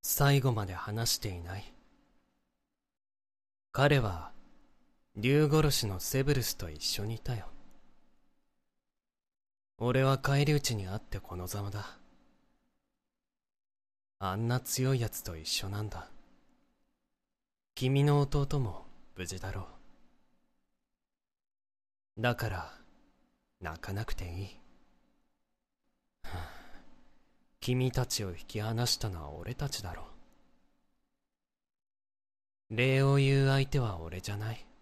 最後まで話していない。彼は竜殺しのセブルスと一緒にいたよ。俺は返り討ちにあってこのざまだ。あんな強いやつと一緒なんだ。君の弟も無事だろう。だから泣かなくていい。君たちを引き離したのは俺たちだろう。礼を言う相手は俺じゃない。